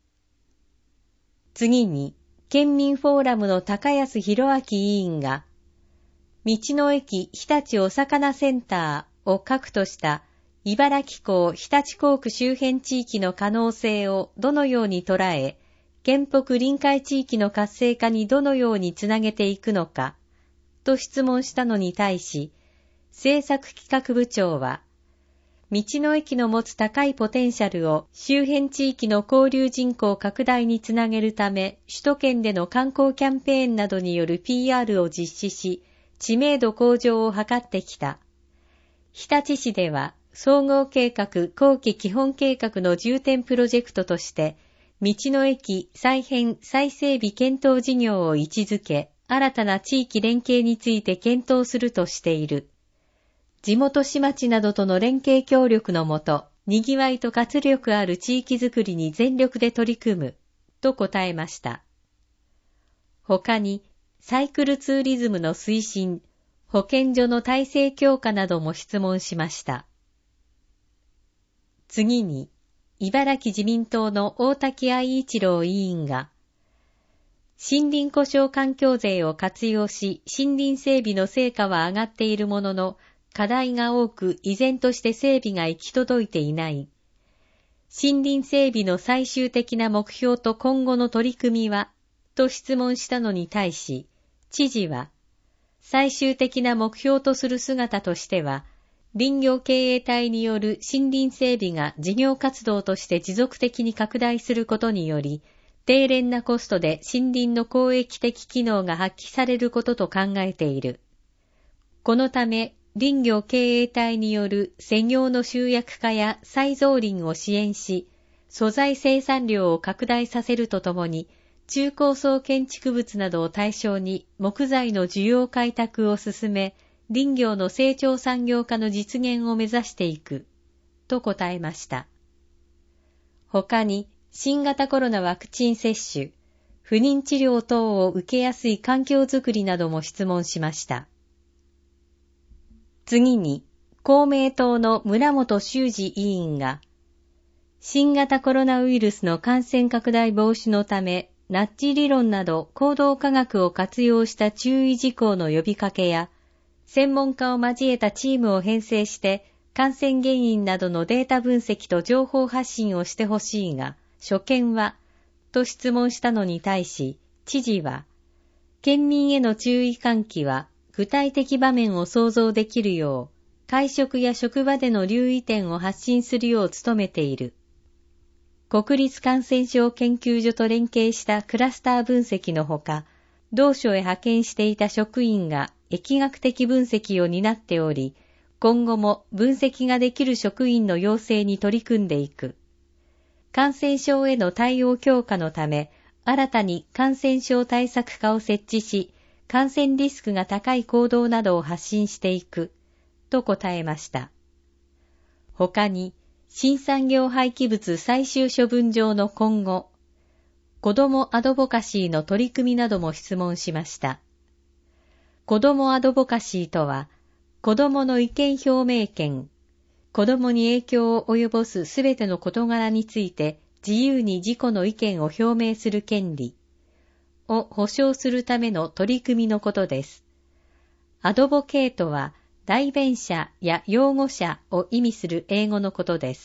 次に、県民フォーラムの高安博明委員が、道の駅日立お魚センターを核とした茨城港日立工区周辺地域の可能性をどのように捉え、県北臨海地域の活性化にどのようにつなげていくのか、と質問したのに対し、政策企画部長は、道の駅の持つ高いポテンシャルを周辺地域の交流人口拡大につなげるため、首都圏での観光キャンペーンなどによる ピーアール を実施し、知名度向上を図ってきた。日立市では、総合計画後期基本計画の重点プロジェクトとして、道の駅再編再整備検討事業を位置づけ、新たな地域連携について検討するとしている。地元市町などとの連携協力のもと、賑わいと活力ある地域づくりに全力で取り組む、と答えました。他に、サイクルツーリズムの推進、保健所の体制強化なども質問しました。次に、茨城自民党の大滝愛一郎委員が、森林故障環境税を活用し、森林整備の成果は上がっているものの、課題が多く依然として整備が行き届いていない。森林整備の最終的な目標と今後の取り組みは、と質問したのに対し、知事は、最終的な目標とする姿としては、林業経営体による森林整備が事業活動として持続的に拡大することにより、低廉なコストで森林の公益的機能が発揮されることと考えている。このため、林業経営体による施業の集約化や再造林を支援し、素材生産量を拡大させるとともに、中高層建築物などを対象に木材の需要開拓を進め、林業の成長産業化の実現を目指していく、と答えました。他に、新型コロナワクチン接種、不妊治療等を受けやすい環境づくりなども質問しました。次に、公明党の村本修司委員が、新型コロナウイルスの感染拡大防止のため、ナッジ理論など行動科学を活用した注意事項の呼びかけや、専門家を交えたチームを編成して感染原因などのデータ分析と情報発信をしてほしいが、所見は、と質問したのに対し、知事は、県民への注意喚起は具体的場面を想像できるよう、会食や職場での留意点を発信するよう努めている。国立感染症研究所と連携したクラスター分析のほか、同所へ派遣していた職員が疫学的分析を担っており、今後も分析ができる職員の養成に取り組んでいく。感染症への対応強化のため、新たに感染症対策課を設置し、感染リスクが高い行動などを発信していく、と答えました。他に、新産業廃棄物最終処分場の今後、子どもアドボカシーの取り組みなども質問しました。子どもアドボカシーとは、子どもの意見表明権、子どもに影響を及ぼすすべての事柄について自由に自己の意見を表明する権利を保障するための取り組みのことです。アドボケートは、代弁者や擁護者を意味する英語のことです。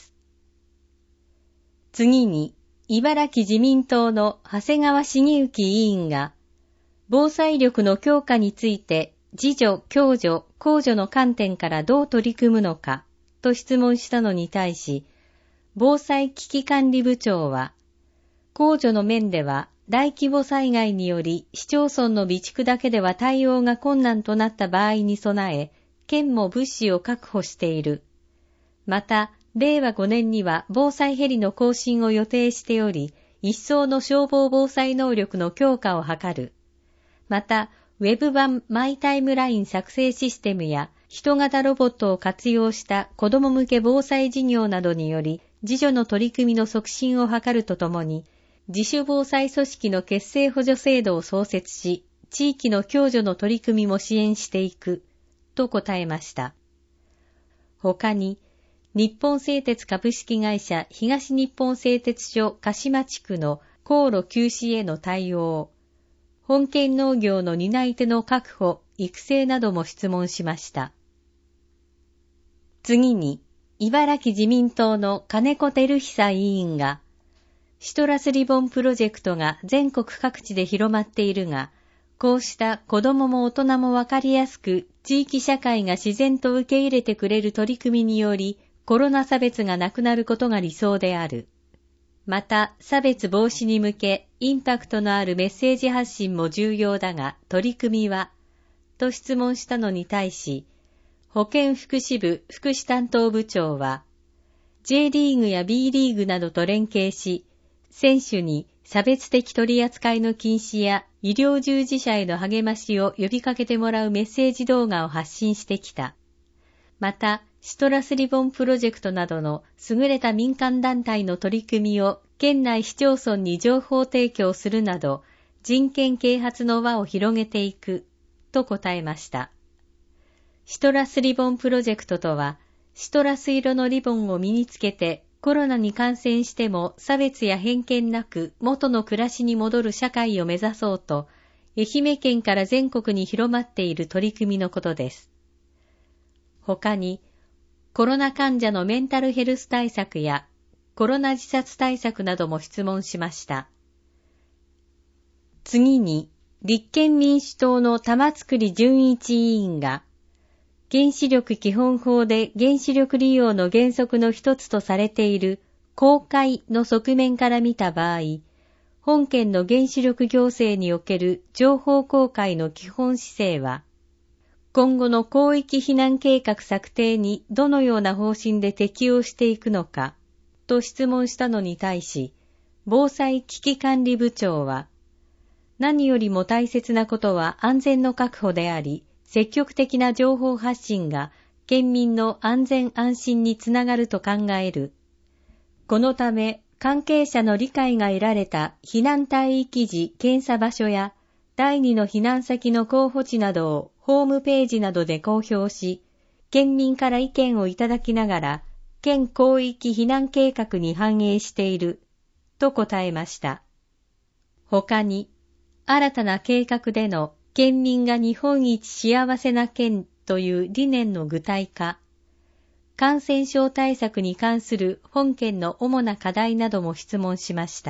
次に、茨城自民党の長谷川茂之委員が、防災力の強化について、自助、共助、公助の観点からどう取り組むのか、と質問したのに対し、防災危機管理部長は、公助の面では、大規模災害により市町村の備蓄だけでは対応が困難となった場合に備え、県も物資を確保している。また、れいわごねんには防災ヘリの更新を予定しており、一層の消防防災能力の強化を図る。また、ウェブ版マイタイムライン作成システムや人型ロボットを活用した子ども向け防災事業などにより、自助の取り組みの促進を図るとともに、自主防災組織の結成補助制度を創設し、 地域の共助の取り組みも支援していく、と答えました。他に、日本製鉄株式会社東日本製鉄所鹿島地区の高炉休止への対応、本県農業の担い手の確保、育成なども質問しました。次に、茨城自民党の金子照久委員が、シトラスリボンプロジェクトが全国各地で広まっているが、こうした子どもも大人もわかりやすく、地域社会が自然と受け入れてくれる取り組みにより、コロナ差別がなくなることが理想である。また、差別防止に向け、インパクトのあるメッセージ発信も重要だが、取り組みはと質問したのに対し、保健福祉部福祉担当部長は、J リーグや B リーグなどと連携し、選手に差別的取り扱いの禁止や医療従事者への励ましを呼びかけてもらうメッセージ動画を発信してきた。また、シトラスリボンプロジェクトなどの優れた民間団体の取り組みを県内市町村に情報提供するなど、人権啓発の輪を広げていく、と答えました。シトラスリボンプロジェクトとは、シトラス色のリボンを身につけてコロナに感染しても差別や偏見なく元の暮らしに戻る社会を目指そうと、愛媛県から全国に広まっている取り組みのことです。他に、コロナ患者のメンタルヘルス対策やコロナ自殺対策なども質問しました。次に、立憲民主党の玉造純一委員が、原子力基本法で原子力利用の原則の一つとされている公開の側面から見た場合、本県の原子力行政における情報公開の基本姿勢は、今後の広域避難計画策定にどのような方針で適用していくのか、と質問したのに対し、防災危機管理部長は、何よりも大切なことは安全の確保であり、積極的な情報発信が県民の安全安心につながると考える。このため、関係者の理解が得られた避難帯域時検査場所や第二の避難先の候補地などをホームページなどで公表し、県民から意見をいただきながら、県広域避難計画に反映している、と答えました。他に、新たな計画での県民が日本一幸せな県という理念の具体化、感染症対策に関する本県の主な課題なども質問しました。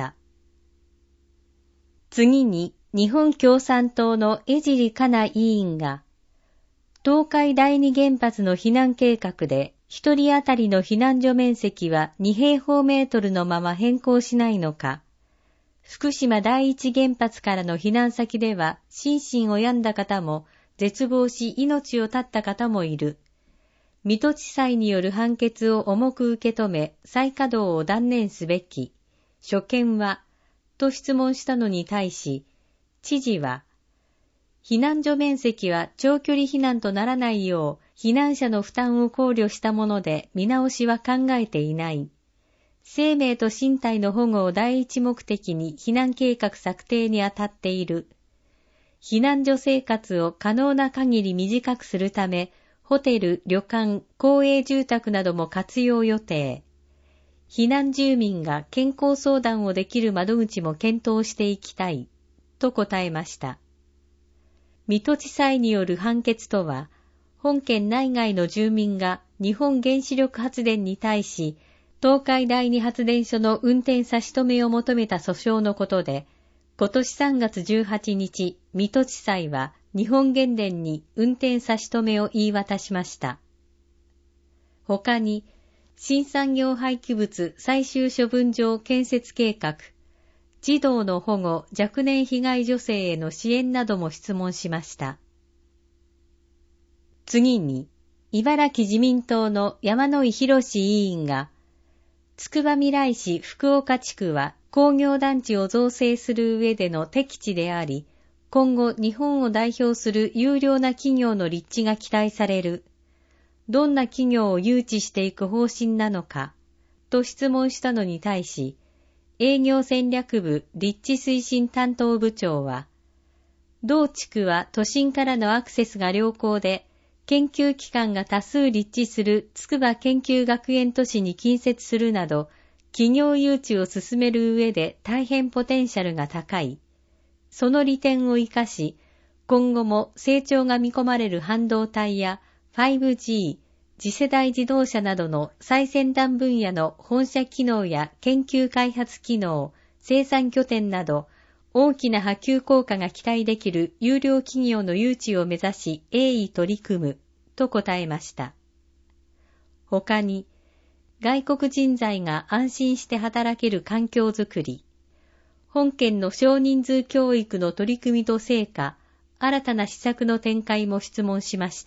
次に、日本共産党の江尻かな委員が、東海第二原発の避難計画で一人当たりの避難所面積はに平方メートルのまま変更しないのか、福島第一原発からの避難先では心身を病んだ方も絶望し命を絶った方もいる。水戸地裁による判決を重く受け止め再稼働を断念すべき。所見はと質問したのに対し、知事は、避難所面積は長距離避難とならないよう避難者の負担を考慮したもので見直しは考えていない。生命と身体の保護を第一目的に避難計画策定に当たっている。避難所生活を可能な限り短くするため、ホテル、旅館、公営住宅なども活用予定。避難住民が健康相談をできる窓口も検討していきたい、と答えました。水戸地裁による判決とは、本県内外の住民が日本原子力発電に対し、東海第二発電所の運転差し止めを求めた訴訟のことで、今年さんがつじゅうはちにち、水戸地裁は日本原電に運転差し止めを言い渡しました。他に、新産業廃棄物最終処分場建設計画、児童の保護、若年被害女性への支援なども質問しました。次に、茨城自民党の山井博委員が、つくばみらい市福岡地区は工業団地を造成する上での適地であり、今後日本を代表する優良な企業の立地が期待される。どんな企業を誘致していく方針なのか、と質問したのに対し、営業戦略部立地推進担当部長は、 同地区は都心からのアクセスが良好で、研究機関が多数立地する筑波研究学園都市に近接するなど、企業誘致を進める上で大変ポテンシャルが高い。その利点を生かし、今後も成長が見込まれる半導体や ファイブジー、次世代自動車などの最先端分野の本社機能や研究開発機能、生産拠点など、大きな波及効果が期待できる優良企業の誘致を目指し鋭意取り組むと答えました。他に、外国人材が安心して働ける環境づくり、本県の少人数教育の取り組みと成果、新たな施策の展開も質問しました。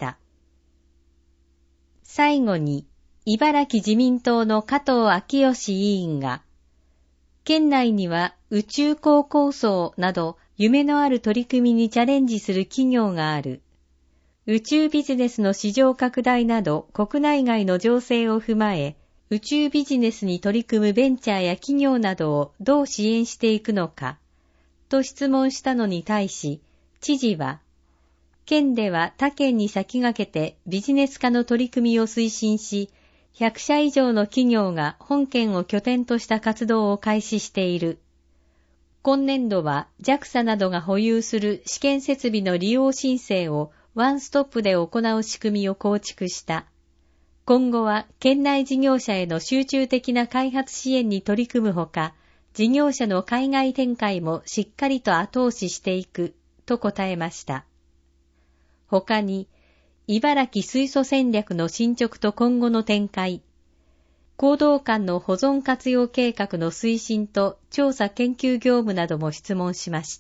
最後に、茨城自民党の加藤昭義委員が、県内には宇宙港構想など夢のある取り組みにチャレンジする企業がある。宇宙ビジネスの市場拡大など国内外の情勢を踏まえ、宇宙ビジネスに取り組むベンチャーや企業などをどう支援していくのか、と質問したのに対し、知事は、県では他県に先駆けてビジネス化の取り組みを推進し、ひゃくしゃ以上の企業が本県を拠点とした活動を開始している。今年度は ジャクサ などが保有する試験設備の利用申請をワンストップで行う仕組みを構築した。今後は県内事業者への集中的な開発支援に取り組むほか、事業者の海外展開もしっかりと後押ししていくと答えました。他に、茨城水素戦略の進捗と今後の展開、行動間の保存活用計画の推進と調査研究業務なども質問しました。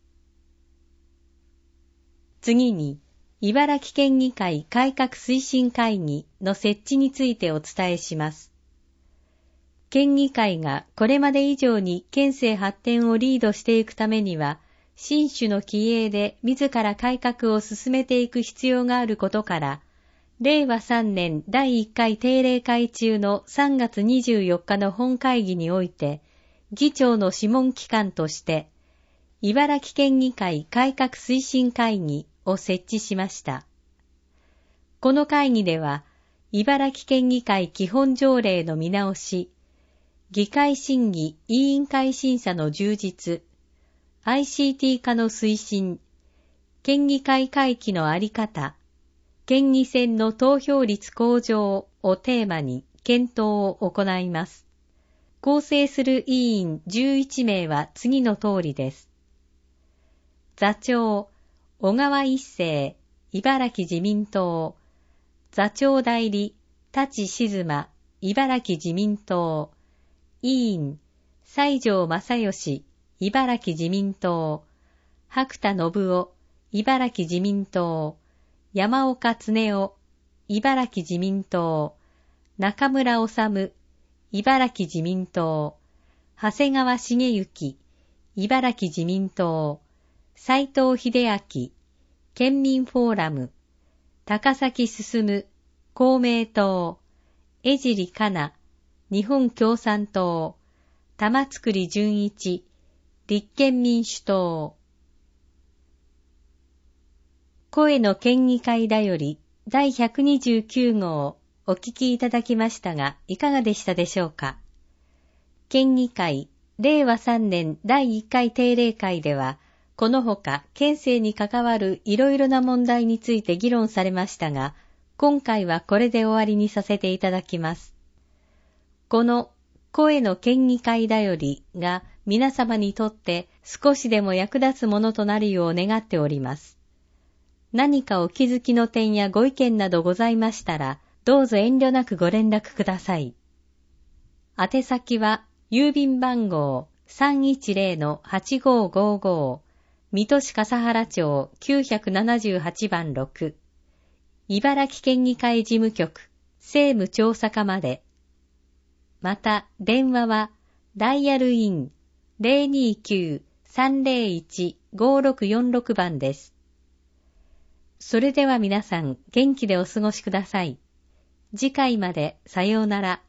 次に、茨城県議会改革推進会議の設置についてお伝えします。県議会がこれまで以上に県政発展をリードしていくためには、新種の気鋭で自ら改革を進めていく必要があることから、れいわさんねんだいいっかい定例会中のさんがつにじゅうよっかの本会議において、議長の諮問機関として、茨城県議会改革推進会議を設置しました。この会議では、茨城県議会基本条例の見直し、議会審議委員会審査の充実、アイシーティー 化の推進、県議会会期のあり方、県議選の投票率向上をテーマに検討を行います。構成する委員じゅういちめいは次の通りです。座長、小川一生、茨城自民党。座長代理、舘静馬、茨城自民党。委員、西条正義、茨城自民党。白田信夫、茨城自民党。山岡恒夫、茨城自民党。中村治、茨城自民党。長谷川茂之、茨城自民党。斉藤秀明、県民フォーラム。高崎進、公明党。江尻かな、日本共産党。玉造純一、立憲民主党。声の県議会だよりだいひゃくにじゅうきゅう号お聞きいただきましたが、いかがでしたでしょうか。県議会れいわさんねんだいいっかい定例会では、このほか県政に関わるいろいろな問題について議論されましたが、今回はこれで終わりにさせていただきます。この声の県議会だよりが皆様にとって少しでも役立つものとなるよう願っております。何かお気づきの点やご意見などございましたら、どうぞ遠慮なくご連絡ください。宛先は郵便番号 さんいちぜろのはちごーごーごー 水戸市笠原町きゅうななはちばんろく、茨城県議会事務局政務調査課まで。また、電話は、ダイヤルイン ゼロにきゅうさんゼロいちごろくよんろく 番です。それでは皆さん、元気でお過ごしください。次回までさようなら。